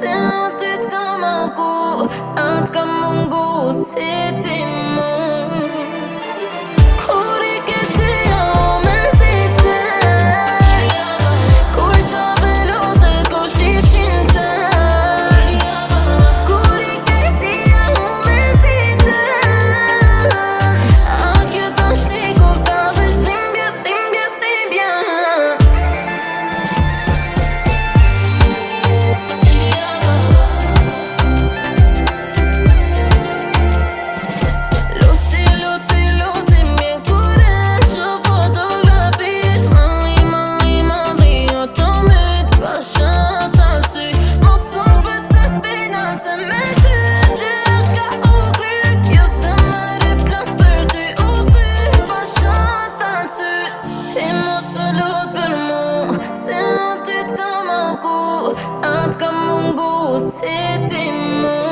se unë ty t'ka manku, atë ka mungu si ti mu. Kur I ke ti o mërzite, kur qave lote kush t'i fshinte. Kur I ke ti o mërzite, a kjo tashni kur ka vesh dhimbje, dhimbje, dhimbje. Se unë ty t'ka manku, atë ka mungu si ti mu.